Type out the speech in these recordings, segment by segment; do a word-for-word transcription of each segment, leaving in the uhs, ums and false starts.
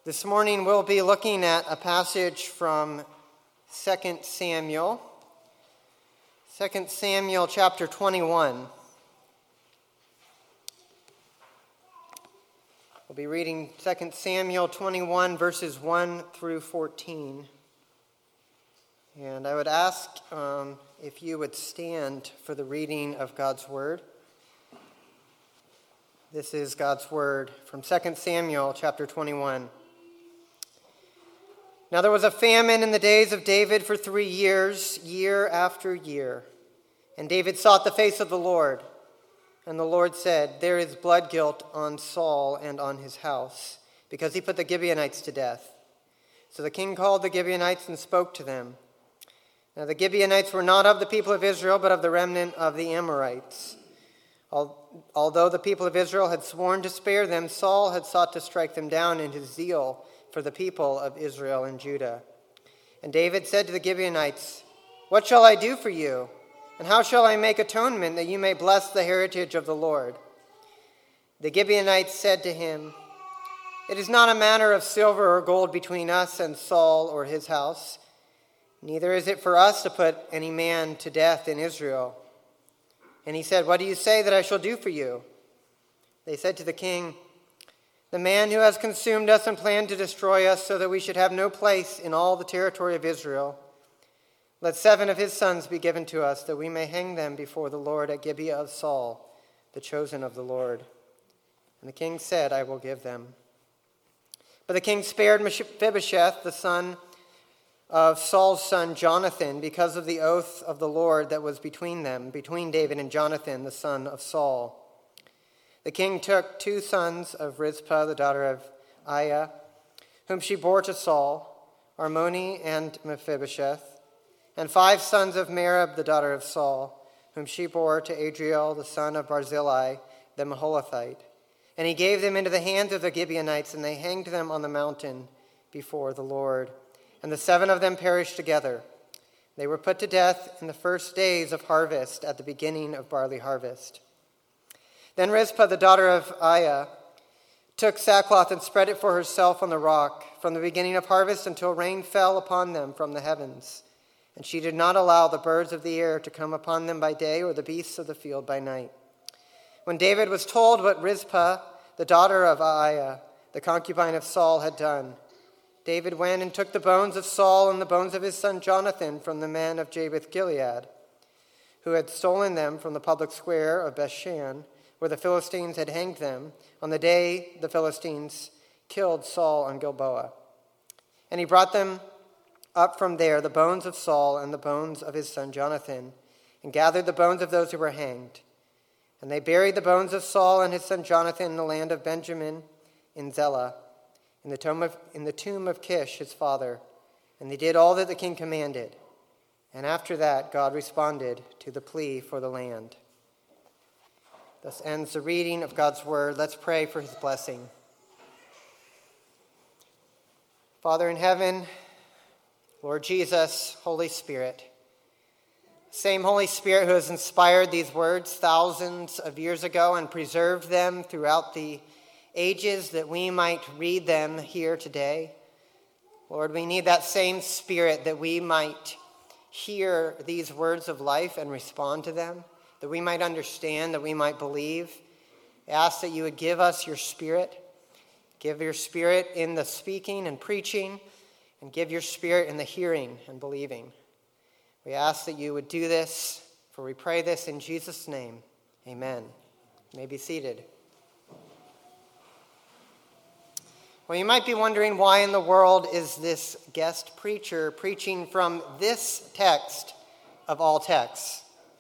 This morning we'll be looking at a passage from Second Samuel. Second Samuel chapter twenty-one. We'll be reading Second Samuel twenty-one, verses one through fourteen. And I would ask um, if you would stand for the reading of God's Word. This is God's Word from Second Samuel chapter twenty-one. Now there was a famine in the days of David for three years, year after year. And David sought the face of the Lord. And the Lord said, "There is blood guilt on Saul and on his house, because he put the Gibeonites to death." So the king called the Gibeonites and spoke to them. Now the Gibeonites were not of the people of Israel, but of the remnant of the Amorites. Although the people of Israel had sworn to spare them, Saul had sought to strike them down in his zeal for the people of Israel and Judah. And David said to the Gibeonites, "What shall I do for you? And how shall I make atonement that you may bless the heritage of the Lord?" The Gibeonites said to him, "It is not a matter of silver or gold between us and Saul or his house. Neither is it for us to put any man to death in Israel." And he said, "What do you say that I shall do for you?" They said to the king, "The man who has consumed us and planned to destroy us so that we should have no place in all the territory of Israel, let seven of his sons be given to us, that we may hang them before the Lord at Gibeah of Saul, the chosen of the Lord." And the king said, "I will give them." But the king spared Mephibosheth, the son of Saul's son Jonathan, because of the oath of the Lord that was between them, between David and Jonathan, the son of Saul. The king took two sons of Rizpah, the daughter of Aiah, whom she bore to Saul, Armoni and Mephibosheth, and five sons of Merab, the daughter of Saul, whom she bore to Adriel, the son of Barzillai, the Meholathite. And he gave them into the hands of the Gibeonites, and they hanged them on the mountain before the Lord. And the seven of them perished together. They were put to death in the first days of harvest, at the beginning of barley harvest. Then Rizpah, the daughter of Aiah, took sackcloth and spread it for herself on the rock, from the beginning of harvest until rain fell upon them from the heavens. And she did not allow the birds of the air to come upon them by day, or the beasts of the field by night. When David was told what Rizpah, the daughter of Aiah, the concubine of Saul, had done, David went and took the bones of Saul and the bones of his son Jonathan from the men of Jabesh Gilead, who had stolen them from the public square of Bethshan, where the Philistines had hanged them on the day the Philistines killed Saul on Gilboa. And he brought them up from there, the bones of Saul and the bones of his son Jonathan, and gathered the bones of those who were hanged. And they buried the bones of Saul and his son Jonathan in the land of Benjamin in Zelah, in the tomb of, in the tomb of Kish, his father. And they did all that the king commanded. And after that, God responded to the plea for the land. Thus ends the reading of God's word. Let's pray for his blessing. Father in heaven, Lord Jesus, Holy Spirit, same Holy Spirit who has inspired these words thousands of years ago and preserved them throughout the ages that we might read them here today. Lord, we need that same Spirit that we might hear these words of life and respond to them, that we might understand, that we might believe. I ask that you would give us your Spirit. Give your Spirit in the speaking and preaching, and give your Spirit in the hearing and believing. We ask that you would do this, for we pray this in Jesus' name. Amen. You may be seated. Well, you might be wondering, why in the world is this guest preacher preaching from this text of all texts?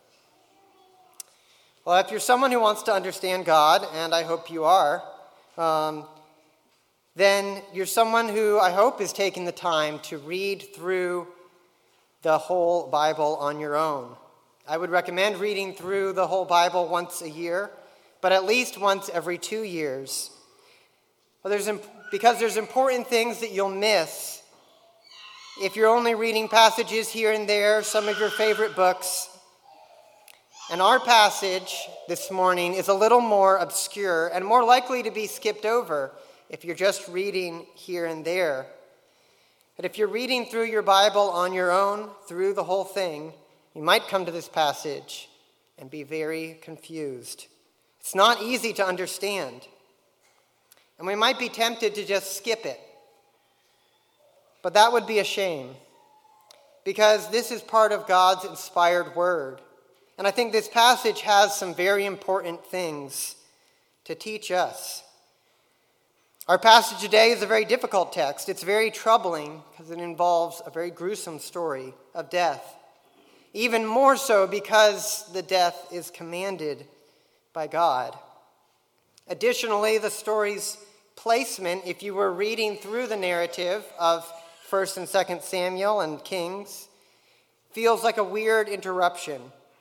Well, if you're someone who wants to understand God, and I hope you are, um, then you're someone who I hope is taking the time to read through the whole Bible on your own. I would recommend reading through the whole Bible once a year, but at least once every two years. Well, there's imp- because there's important things that you'll miss if you're only reading passages here and there, some of your favorite books. And our passage this morning is a little more obscure and more likely to be skipped over if you're just reading here and there. But if you're reading through your Bible on your own, through the whole thing, you might come to this passage and be very confused. It's not easy to understand. And we might be tempted to just skip it. But that would be a shame, because this is part of God's inspired word. And I think this passage has some very important things to teach us. Our passage today is a very difficult text. It's very troubling because it involves a very gruesome story of death. Even more so because the death is commanded by God. Additionally, the story's placement, if you were reading through the narrative of First and Second Samuel and Kings, feels like a weird interruption.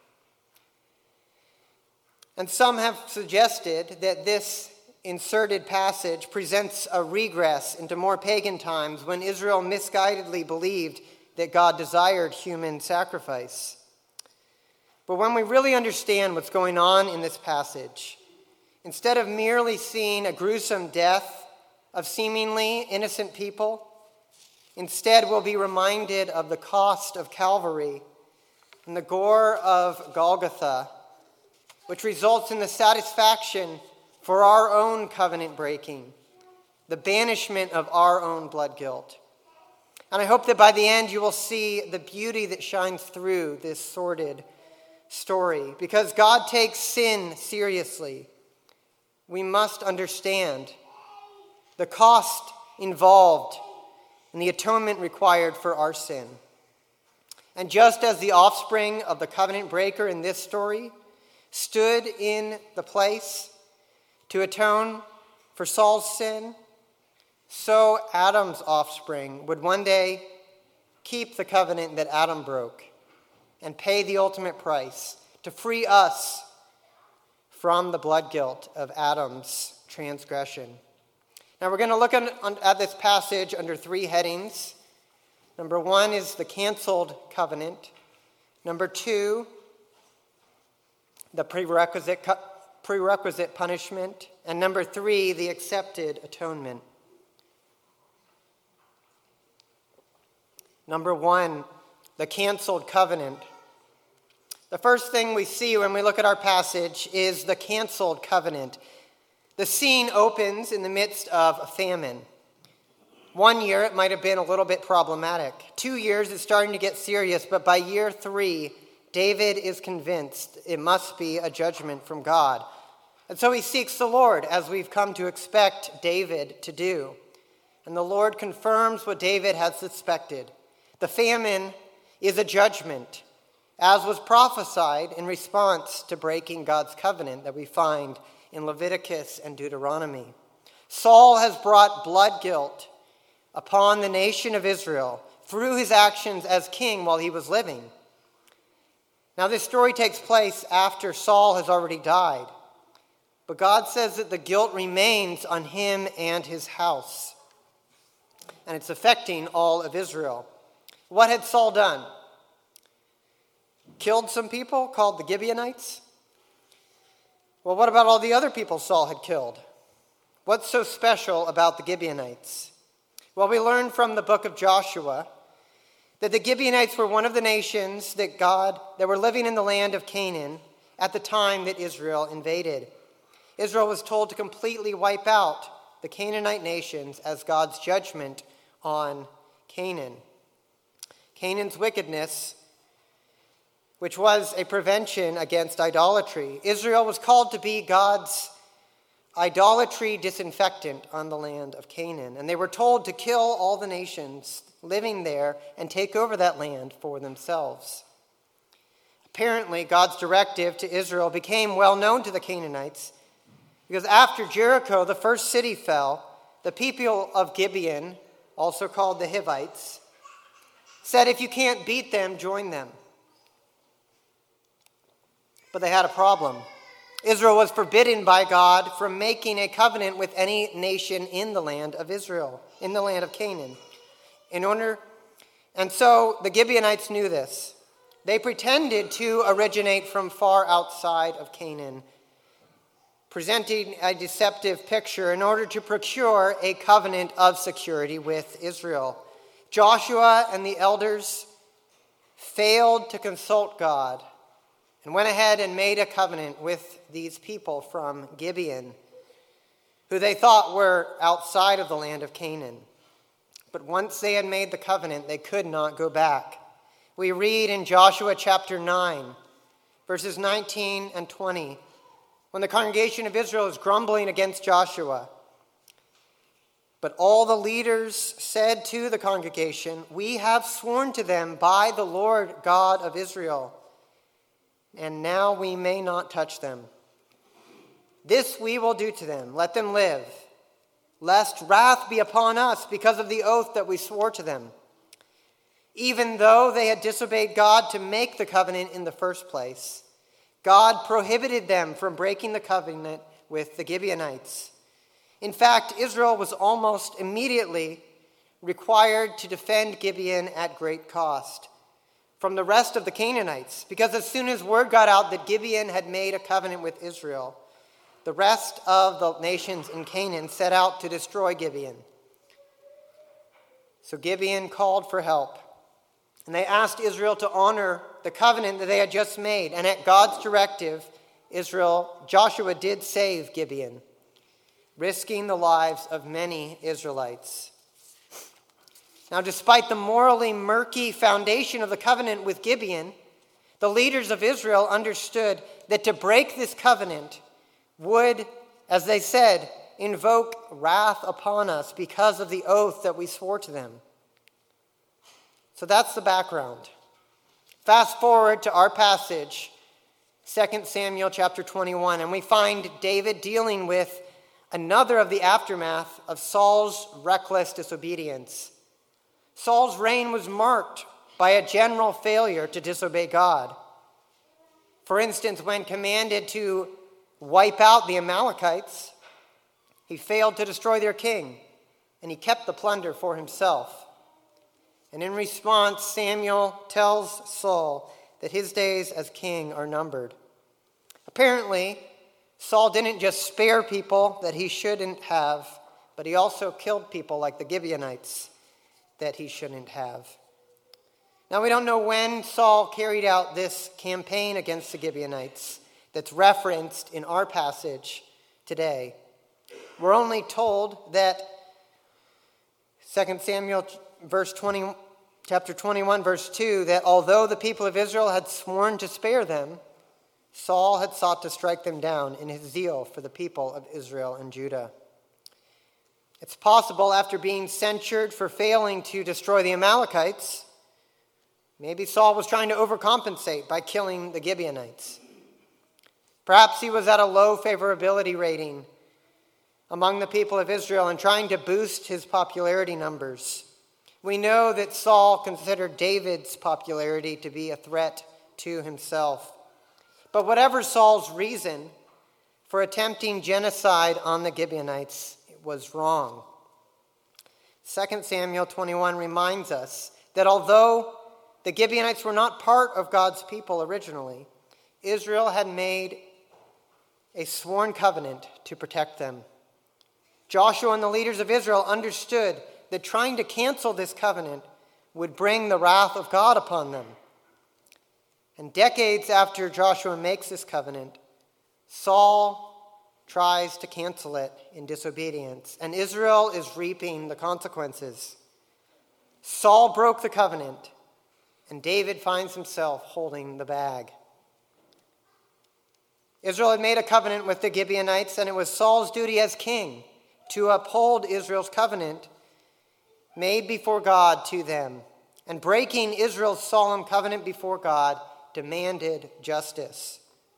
And some have suggested that this inserted passage presents a regress into more pagan times when Israel misguidedly believed that God desired human sacrifice. But when we really understand what's going on in this passage, instead of merely seeing a gruesome death of seemingly innocent people, instead we'll be reminded of the cost of Calvary and the gore of Golgotha, which results in the satisfaction for our own covenant breaking, the banishment of our own blood guilt. And I hope that by the end you will see the beauty that shines through this sordid story. Because God takes sin seriously, we must understand the cost involved and the atonement required for our sin. And just as the offspring of the covenant breaker in this story stood in the place to atone for Saul's sin, so Adam's offspring would one day keep the covenant that Adam broke and pay the ultimate price to free us from the blood guilt of Adam's transgression. Now we're going to look at this passage under three headings. Number one is the canceled covenant. Number two, the prerequisite prerequisite punishment. And number three, the accepted atonement. Number one, the canceled covenant. The first thing we see when we look at our passage is the canceled covenant. The scene opens in the midst of a famine. One year it might have been a little bit problematic. Two years it's starting to get serious, but by year three, David is convinced it must be a judgment from God. And so he seeks the Lord, as we've come to expect David to do. And the Lord confirms what David had suspected. The famine is a judgment, as was prophesied in response to breaking God's covenant that we find in Leviticus and Deuteronomy. Saul has brought blood guilt upon the nation of Israel through his actions as king while he was living. Now, this story takes place after Saul has already died. But God says that the guilt remains on him and his house. And it's affecting all of Israel. What had Saul done? Killed some people called the Gibeonites? Well, what about all the other people Saul had killed? What's so special about the Gibeonites? Well, we learn from the book of Joshua that the Gibeonites were one of the nations that God that were living in the land of Canaan at the time that Israel invaded. Israel was told to completely wipe out the Canaanite nations as God's judgment on Canaan. Canaan's wickedness, which was a prevention against idolatry. Israel was called to be God's idolatry disinfectant on the land of Canaan. And they were told to kill all the nations living there and take over that land for themselves. Apparently, God's directive to Israel became well known to the Canaanites because after Jericho, the first city, fell, the people of Gibeon, also called the Hivites, said, if you can't beat them, join them. But they had a problem. Israel was forbidden by God from making a covenant with any nation in the land of Israel, in the land of Canaan. In order, and so the Gibeonites knew this. They pretended to originate from far outside of Canaan, presenting a deceptive picture in order to procure a covenant of security with Israel. Joshua and the elders failed to consult God and went ahead and made a covenant with these people from Gibeon, who they thought were outside of the land of Canaan. But once they had made the covenant, they could not go back. We read in Joshua chapter nine, verses nineteen and twenty, when the congregation of Israel is grumbling against Joshua. But all the leaders said to the congregation, "We have sworn to them by the Lord God of Israel, and now we may not touch them. This we will do to them, let them live, lest wrath be upon us because of the oath that we swore to them." Even though they had disobeyed God to make the covenant in the first place, God prohibited them from breaking the covenant with the Gibeonites. In fact, Israel was almost immediately required to defend Gibeon at great cost from the rest of the Canaanites, because as soon as word got out that Gibeon had made a covenant with Israel, the rest of the nations in Canaan set out to destroy Gibeon. So Gibeon called for help, and they asked Israel to honor the covenant that they had just made. And at God's directive, Israel, Joshua did save Gibeon, risking the lives of many Israelites. Now, despite the morally murky foundation of the covenant with Gibeon, the leaders of Israel understood that to break this covenant would, as they said, invoke wrath upon us because of the oath that we swore to them. So that's the background. Fast forward to our passage, Second Samuel chapter twenty-one, and we find David dealing with another of the aftermath of Saul's reckless disobedience. Saul's reign was marked by a general failure to disobey God. For instance, when commanded to wipe out the Amalekites, he failed to destroy their king, and he kept the plunder for himself. And in response, Samuel tells Saul that his days as king are numbered. Apparently, Saul didn't just spare people that he shouldn't have, but he also killed people like the Gibeonites that he shouldn't have. Now, we don't know when Saul carried out this campaign against the Gibeonites that's referenced in our passage today. We're only told that Second Samuel verse twenty, chapter twenty-one, verse two, that although the people of Israel had sworn to spare them, Saul had sought to strike them down in his zeal for the people of Israel and Judah. It's possible, after being censured for failing to destroy the Amalekites, maybe Saul was trying to overcompensate by killing the Gibeonites. Perhaps he was at a low favorability rating among the people of Israel and trying to boost his popularity numbers. We know that Saul considered David's popularity to be a threat to himself. But whatever Saul's reason for attempting genocide on the Gibeonites, it was wrong. Second Samuel twenty-one reminds us that although the Gibeonites were not part of God's people originally, Israel had made a sworn covenant to protect them. Joshua and the leaders of Israel understood that trying to cancel this covenant would bring the wrath of God upon them. And decades after Joshua makes this covenant, Saul tries to cancel it in disobedience, and Israel is reaping the consequences. Saul broke the covenant, and David finds himself holding the bag. Israel had made a covenant with the Gibeonites, and it was Saul's duty as king to uphold Israel's covenant made before God to them. And breaking Israel's solemn covenant before God demanded justice.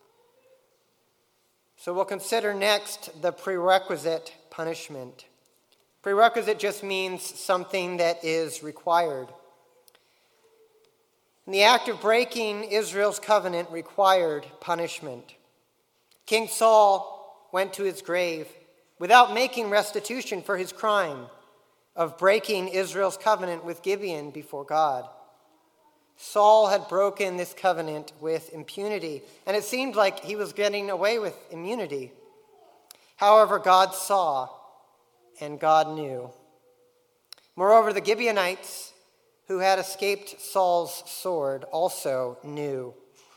So we'll consider next the prerequisite punishment. Prerequisite just means something that is required. And the act of breaking Israel's covenant required punishment. King Saul went to his grave without making restitution for his crime of breaking Israel's covenant with Gibeon before God. Saul had broken this covenant with impunity, and it seemed like he was getting away with immunity. However, God saw and God knew. Moreover, the Gibeonites, who had escaped Saul's sword, also knew.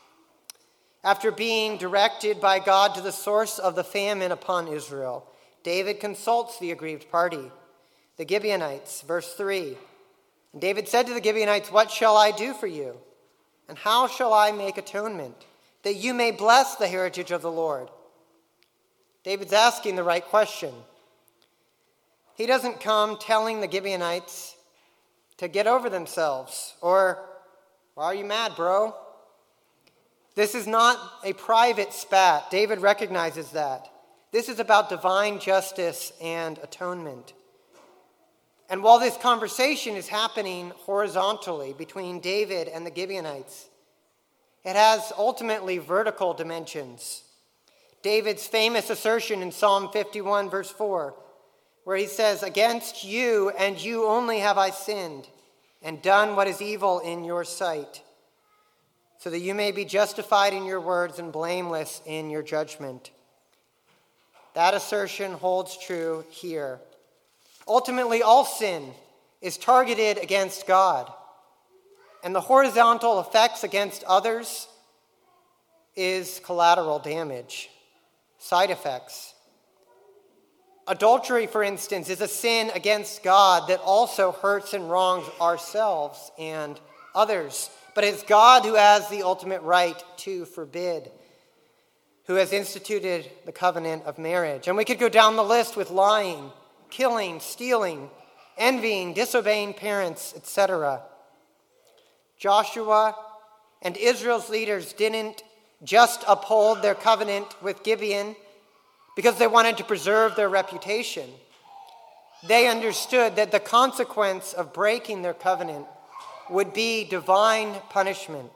After being directed by God to the source of the famine upon Israel, David consults the aggrieved party, the Gibeonites. Verse three, and David said to the Gibeonites, "What shall I do for you? And how shall I make atonement, that you may bless the heritage of the Lord?" David's asking the right question. He doesn't come telling the Gibeonites to get over themselves or, "Why are you mad, bro?" This is not a private spat. David recognizes that. This is about divine justice and atonement. And while this conversation is happening horizontally between David and the Gibeonites, it has ultimately vertical dimensions. David's famous assertion in Psalm fifty-one, verse four, where he says, "Against you and you only have I sinned, and done what is evil in your sight, so that you may be justified in your words and blameless in your judgment." That assertion holds true here. Ultimately, all sin is targeted against God, and the horizontal effects against others is collateral damage, side effects. Adultery, for instance, is a sin against God that also hurts and wrongs ourselves and others. But it's God who has the ultimate right to forbid, who has instituted the covenant of marriage. And we could go down the list with lying, killing, stealing, envying, disobeying parents, et cetera. Joshua and Israel's leaders didn't just uphold their covenant with Gibeon because they wanted to preserve their reputation. They understood that the consequence of breaking their covenant would be divine punishment.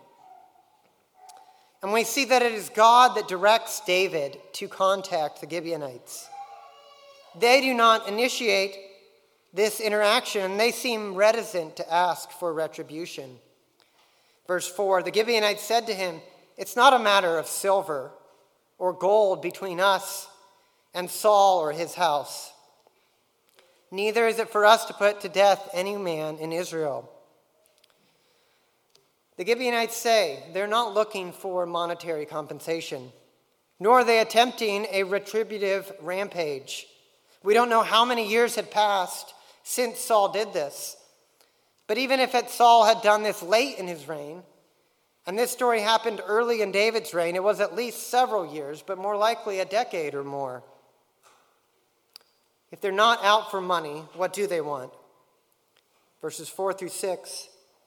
And we see that it is God that directs David to contact the Gibeonites. They do not initiate this interaction, and they seem reticent to ask for retribution. Verse four, the Gibeonites said to him, "It's not a matter of silver or gold between us and Saul or his house. Neither is it for us to put to death any man in Israel." The Gibeonites say they're not looking for monetary compensation, nor are they attempting a retributive rampage. We don't know how many years had passed since Saul did this. But even if it, Saul had done this late in his reign, and this story happened early in David's reign, it was at least several years, but more likely a decade or more. If they're not out for money, what do they want? Verses four through six.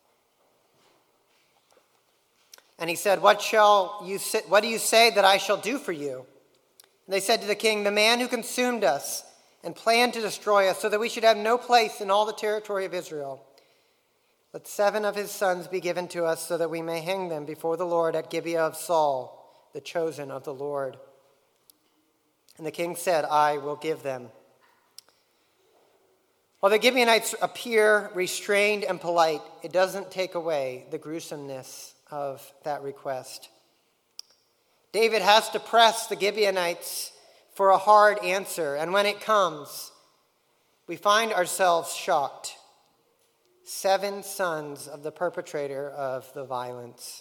And he said, what shall you say, what do you say that I shall do for you? And they said to the king, "The man who consumed us and planned to destroy us so that we should have no place in all the territory of Israel, let seven of his sons be given to us so that we may hang them before the Lord at Gibeah of Saul, the chosen of the Lord." And the king said, "I will give them." While the Gibeonites appear restrained and polite, it doesn't take away the gruesomeness of that request. David has to press the Gibeonites for a hard answer, and when it comes, we find ourselves shocked. Seven sons of the perpetrator of the violence.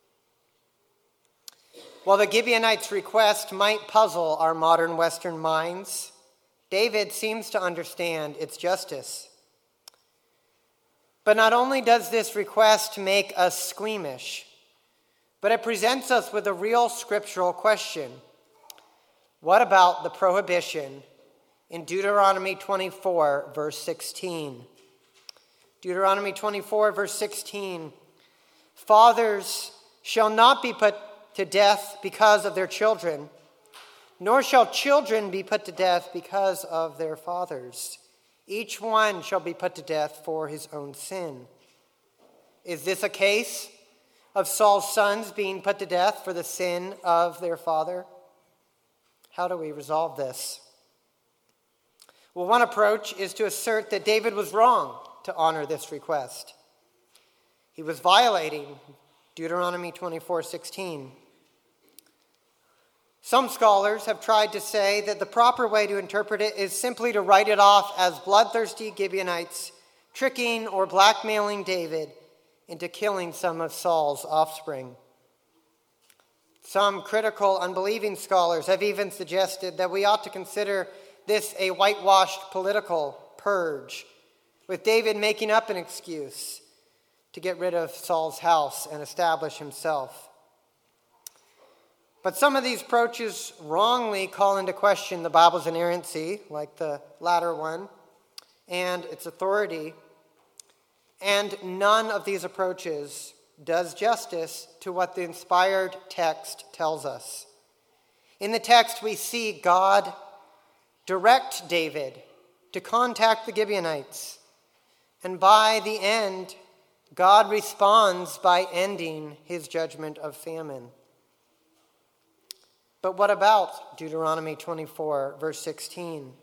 While the Gibeonites' request might puzzle our modern Western minds, David seems to understand its justice. But not only does this request make us squeamish, but it presents us with a real scriptural question. What about the prohibition in Deuteronomy twenty-four, verse sixteen? Deuteronomy twenty-four, verse sixteen. "Fathers shall not be put to death because of their children, nor shall children be put to death because of their fathers. Each one shall be put to death for his own sin." Is this a case of Saul's sons being put to death for the sin of their father? How do we resolve this? Well, one approach is to assert that David was wrong to honor this request. He was violating Deuteronomy twenty-four sixteen. Some scholars have tried to say that the proper way to interpret it is simply to write it off as bloodthirsty Gibeonites tricking or blackmailing David into killing some of Saul's offspring. Some critical, unbelieving scholars have even suggested that we ought to consider this a whitewashed political purge, with David making up an excuse to get rid of Saul's house and establish himself. But some of these approaches wrongly call into question the Bible's inerrancy, like the latter one, and its authority. And none of these approaches does justice to what the inspired text tells us. In the text, we see God direct David to contact the Gibeonites. And by the end, God responds by ending his judgment of famine. But what about Deuteronomy twenty-four, verse sixteen?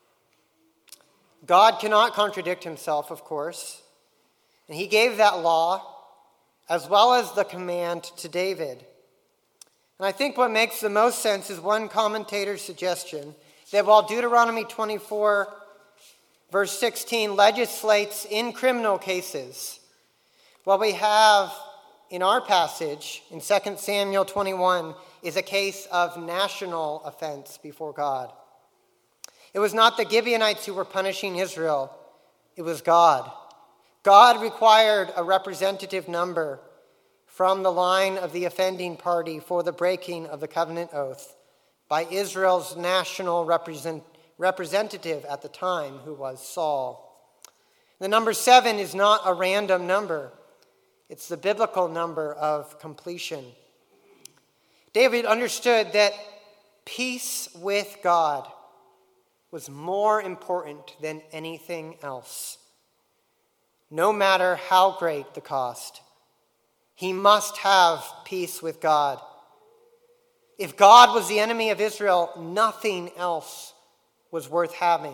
God cannot contradict himself, of course, and he gave that law as well as the command to David. And I think what makes the most sense is one commentator's suggestion that while Deuteronomy twenty-four, verse sixteen legislates in criminal cases, what we have in our passage in Second Samuel twenty-one is a case of national offense before God. It was not the Gibeonites who were punishing Israel, it was God. God required a representative number from the line of the offending party for the breaking of the covenant oath by Israel's national represent, representative at the time, who was Saul. The number seven is not a random number. It's the biblical number of completion. David understood that peace with God was more important than anything else. No matter how great the cost, he must have peace with God. If God was the enemy of Israel, nothing else was worth having.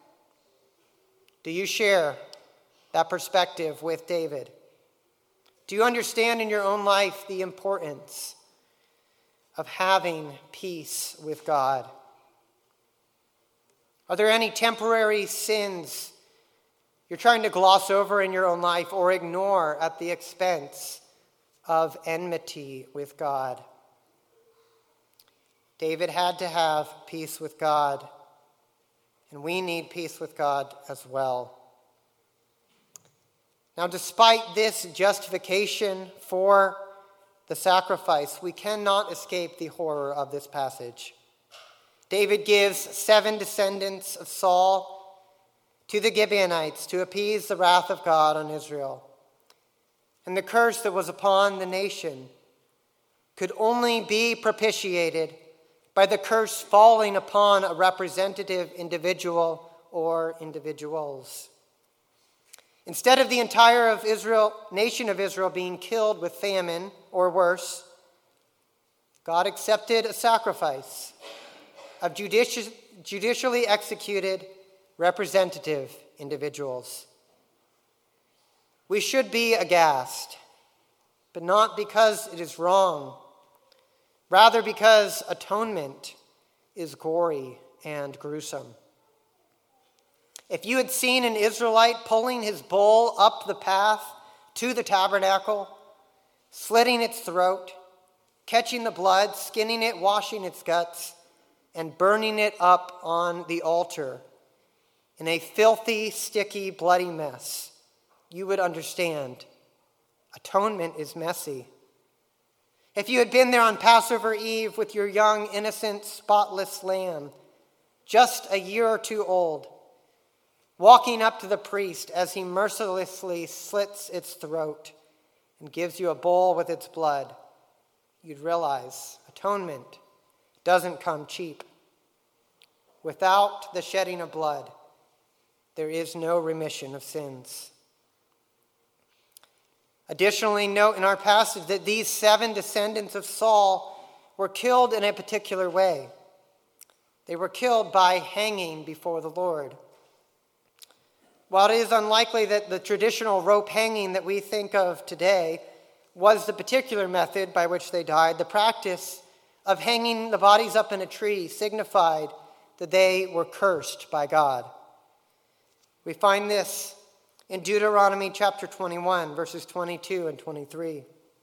Do you share that perspective with David? Do you understand in your own life the importance of having peace with God? Are there any temporary sins you're trying to gloss over in your own life or ignore at the expense of enmity with God? David had to have peace with God, and we need peace with God as well. Now, despite this justification for the sacrifice, we cannot escape the horror of this passage. David gives seven descendants of Saul to the Gibeonites to appease the wrath of God on Israel. And the curse that was upon the nation could only be propitiated by the curse falling upon a representative individual or individuals. Instead of the entire of Israel, nation of Israel being killed with famine or worse, God accepted a sacrifice of judici- judicially executed representative individuals. We should be aghast, but not because it is wrong, rather because atonement is gory and gruesome. If you had seen an Israelite pulling his bull up the path to the tabernacle, slitting its throat, catching the blood, skinning it, washing its guts, and burning it up on the altar in a filthy, sticky, bloody mess, you would understand. Atonement is messy. If you had been there on Passover Eve with your young, innocent, spotless lamb, just a year or two old, walking up to the priest as he mercilessly slits its throat and gives you a bowl with its blood, you'd realize atonement doesn't come cheap. Without the shedding of blood, there is no remission of sins. Additionally, note in our passage that these seven descendants of Saul were killed in a particular way. They were killed by hanging before the Lord. While it is unlikely that the traditional rope hanging that we think of today was the particular method by which they died, the practice of hanging the bodies up in a tree signified that they were cursed by God. We find this in Deuteronomy chapter twenty-one, verses twenty-two and twenty-three.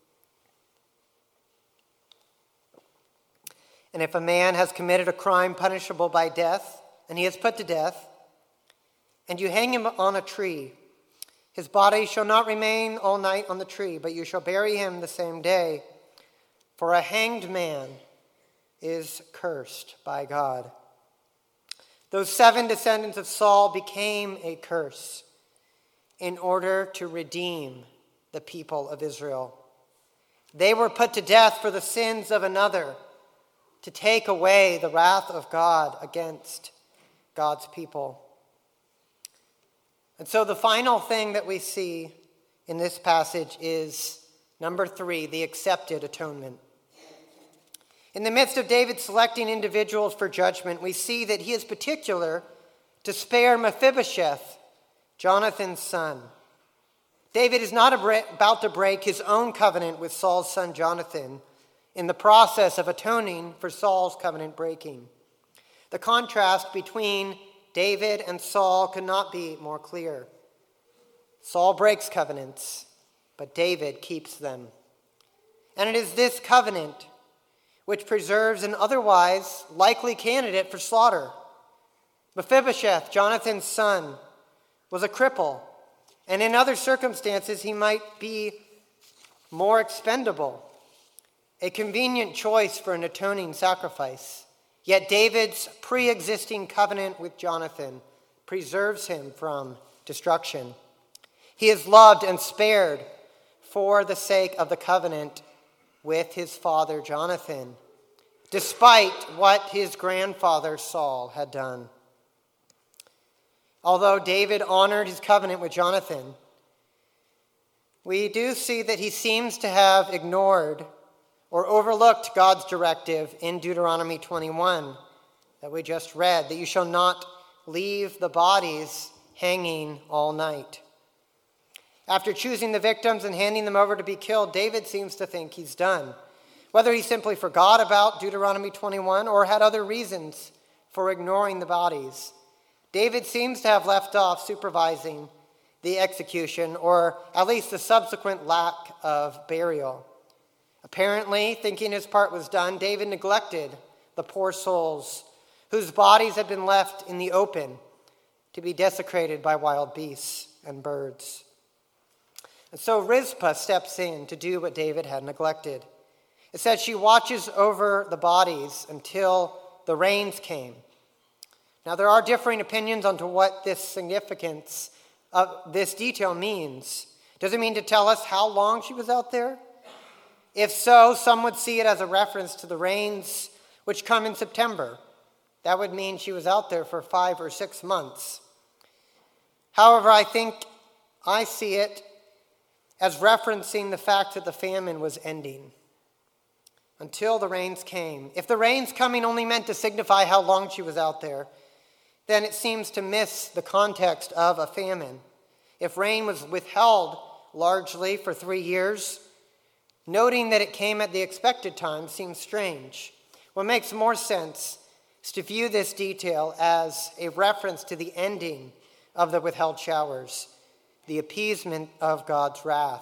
And if a man has committed a crime punishable by death, and he is put to death, and you hang him on a tree, his body shall not remain all night on the tree, but you shall bury him the same day. For a hanged man is cursed by God. Those seven descendants of Saul became a curse in order to redeem the people of Israel. They were put to death for the sins of another, to take away the wrath of God against God's people. And so the final thing that we see in this passage is, number three, the accepted atonement. In the midst of David selecting individuals for judgment, we see that he is particular to spare Mephibosheth, Jonathan's son. David is not about to break his own covenant with Saul's son Jonathan in the process of atoning for Saul's covenant breaking. The contrast between David and Saul could not be more clear. Saul breaks covenants, but David keeps them. And it is this covenant which preserves an otherwise likely candidate for slaughter. Mephibosheth, Jonathan's son, was a cripple, and in other circumstances he might be more expendable, a convenient choice for an atoning sacrifice. Yet David's pre-existing covenant with Jonathan preserves him from destruction. He is loved and spared for the sake of the covenant with his father Jonathan, despite what his grandfather Saul had done. Although David honored his covenant with Jonathan, we do see that he seems to have ignored or overlooked God's directive in Deuteronomy twenty-one that we just read, that you shall not leave the bodies hanging all night. After choosing the victims and handing them over to be killed, David seems to think he's done. Whether he simply forgot about Deuteronomy twenty-one or had other reasons for ignoring the bodies, David seems to have left off supervising the execution, or at least the subsequent lack of burial. Apparently, thinking his part was done, David neglected the poor souls whose bodies had been left in the open to be desecrated by wild beasts and birds. And so Rizpah steps in to do what David had neglected. It says she watches over the bodies until the rains came. Now, there are differing opinions on to what this significance of this detail means. Does it mean to tell us how long she was out there? If so, some would see it as a reference to the rains which come in September. That would mean she was out there for five or six months. However, I think I see it as referencing the fact that the famine was ending until the rains came. If the rains coming only meant to signify how long she was out there, then it seems to miss the context of a famine. If rain was withheld largely for three years, noting that it came at the expected time seems strange. What makes more sense is to view this detail as a reference to the ending of the withheld showers, the appeasement of God's wrath.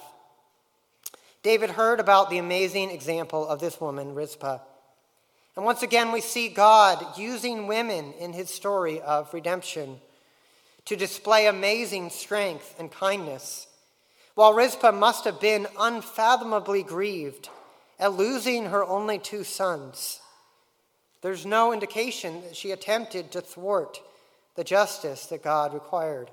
David heard about the amazing example of this woman, Rizpah. And once again, we see God using women in his story of redemption to display amazing strength and kindness. While Rizpah must have been unfathomably grieved at losing her only two sons, there's no indication that she attempted to thwart the justice that God required.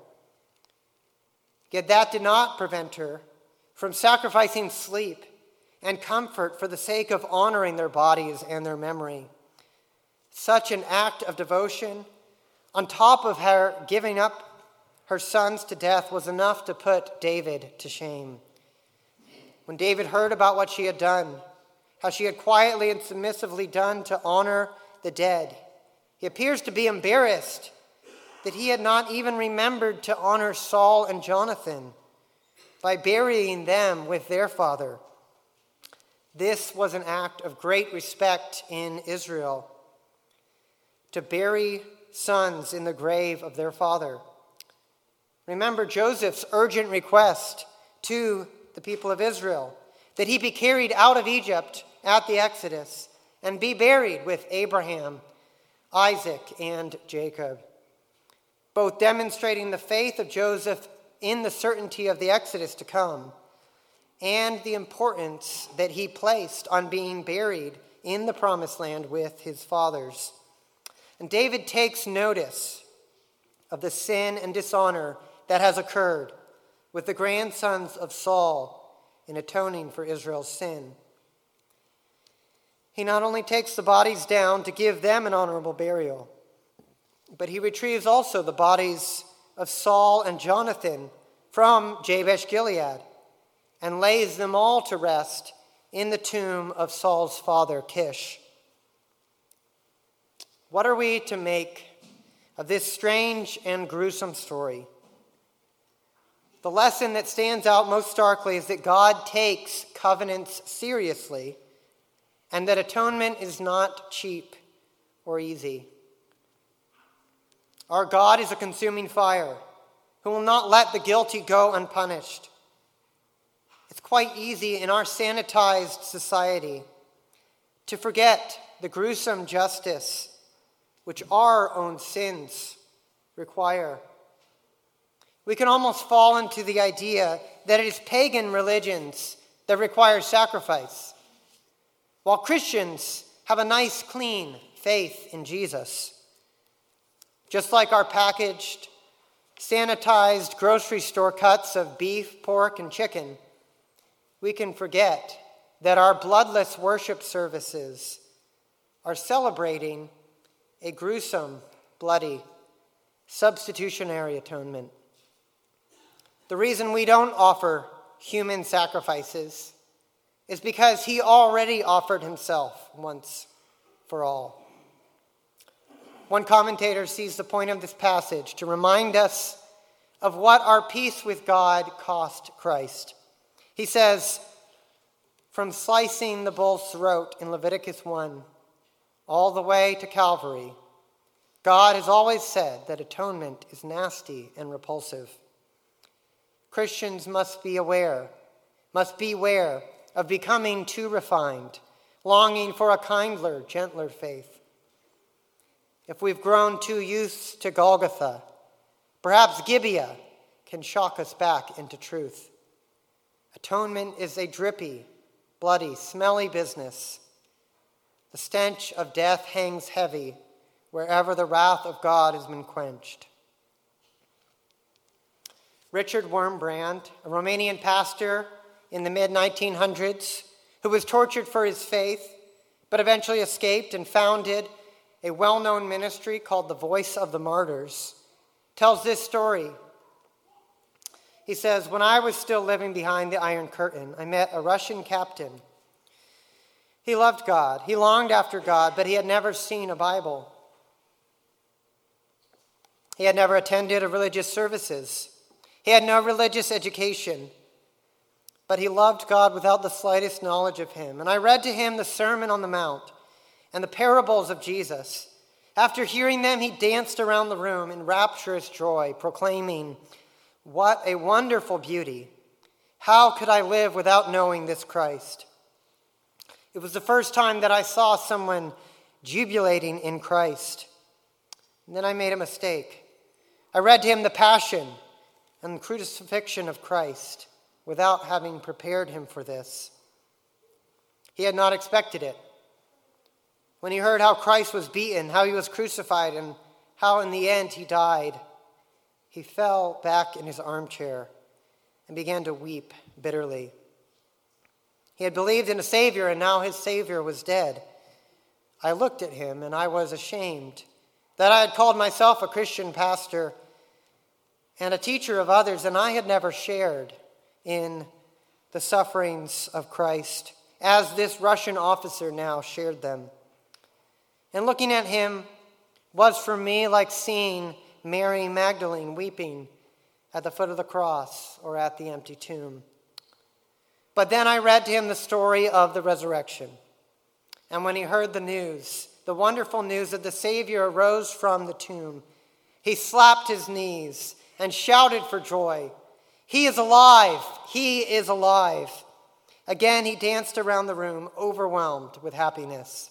Yet that did not prevent her from sacrificing sleep and comfort for the sake of honoring their bodies and their memory. Such an act of devotion, on top of her giving up her sons to death, was enough to put David to shame. When David heard about what she had done, how she had quietly and submissively done to honor the dead, he appears to be embarrassed that he had not even remembered to honor Saul and Jonathan by burying them with their father. This was an act of great respect in Israel, to bury sons in the grave of their father. Remember Joseph's urgent request to the people of Israel that he be carried out of Egypt at the Exodus and be buried with Abraham, Isaac, and Jacob, both demonstrating the faith of Joseph in the certainty of the Exodus to come and the importance that he placed on being buried in the promised land with his fathers. And David takes notice of the sin and dishonor that has occurred with the grandsons of Saul in atoning for Israel's sin. He not only takes the bodies down to give them an honorable burial, but he retrieves also the bodies of Saul and Jonathan from Jabesh Gilead and lays them all to rest in the tomb of Saul's father, Kish. What are we to make of this strange and gruesome story? The lesson that stands out most starkly is that God takes covenants seriously and that atonement is not cheap or easy. Our God is a consuming fire who will not let the guilty go unpunished. It's quite easy in our sanitized society to forget the gruesome justice which our own sins require. We can almost fall into the idea that it is pagan religions that require sacrifice, while Christians have a nice, clean faith in Jesus. Just like our packaged, sanitized grocery store cuts of beef, pork, and chicken, we can forget that our bloodless worship services are celebrating a gruesome, bloody, substitutionary atonement. The reason we don't offer human sacrifices is because he already offered himself once for all. One commentator sees the point of this passage to remind us of what our peace with God cost Christ. He says, from slicing the bull's throat in Leviticus one all the way to Calvary, God has always said that atonement is nasty and repulsive. Christians must be aware, must beware of becoming too refined, longing for a kindler, gentler faith. If we've grown too used to Golgotha, perhaps Gibeah can shock us back into truth. Atonement is a drippy, bloody, smelly business. The stench of death hangs heavy wherever the wrath of God has been quenched. Richard Wurmbrand, a Romanian pastor in the mid nineteen hundreds, who was tortured for his faith, but eventually escaped and founded a well-known ministry called the Voice of the Martyrs, tells this story. He says, when I was still living behind the Iron Curtain, I met a Russian captain. He loved God. He longed after God, but he had never seen a Bible. He had never attended a religious services. He had no religious education, but he loved God without the slightest knowledge of him. And I read to him the Sermon on the Mount and the parables of Jesus. After hearing them, he danced around the room in rapturous joy, proclaiming, "What a wonderful beauty! How could I live without knowing this Christ?" It was the first time that I saw someone jubilating in Christ. And then I made a mistake. I read to him the passion and the crucifixion of Christ without having prepared him for this. He had not expected it. When he heard how Christ was beaten, how he was crucified, and how in the end he died, he fell back in his armchair and began to weep bitterly. He had believed in a Savior, and now his Savior was dead. I looked at him, and I was ashamed that I had called myself a Christian pastor and a teacher of others, and I had never shared in the sufferings of Christ as this Russian officer now shared them. And looking at him was for me like seeing Mary Magdalene weeping at the foot of the cross or at the empty tomb. But then I read to him the story of the resurrection. And when he heard the news, the wonderful news that the Savior arose from the tomb, he slapped his knees and shouted for joy. He is alive! He is alive! Again, he danced around the room, overwhelmed with happiness.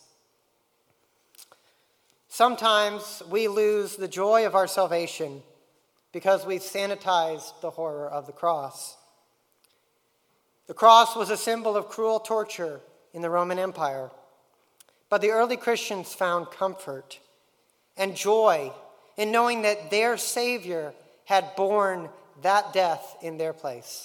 Sometimes we lose the joy of our salvation because we've sanitized the horror of the cross. The cross was a symbol of cruel torture in the Roman Empire. But the early Christians found comfort and joy in knowing that their Savior had borne that death in their place.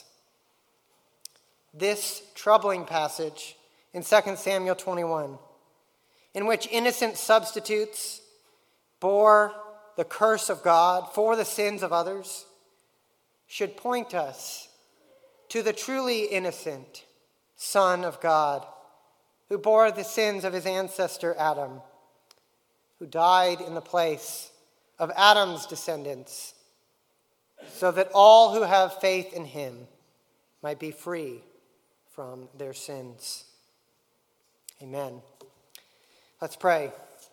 This troubling passage in Second Samuel twenty-one, in which innocent substitutes bore the curse of God for the sins of others, should point us to the truly innocent Son of God, who bore the sins of his ancestor Adam, who died in the place of Adam's descendants, so that all who have faith in him might be free from their sins. Amen. Let's pray.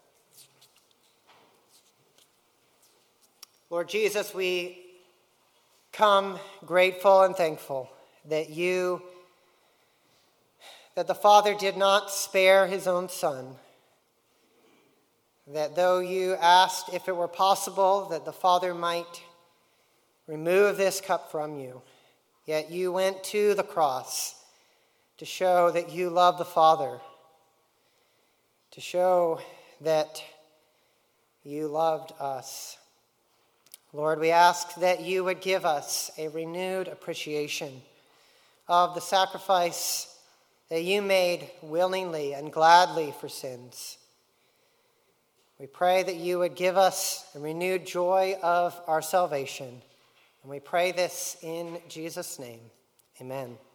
Lord Jesus, we come grateful and thankful that you, that the Father did not spare his own Son, that though you asked if it were possible that the Father might remove this cup from you, yet you went to the cross to show that you love the Father, to show that you loved us. Lord, we ask that you would give us a renewed appreciation of the sacrifice that you made willingly and gladly for sins. We pray that you would give us a renewed joy of our salvation. And we pray this in Jesus' name. Amen.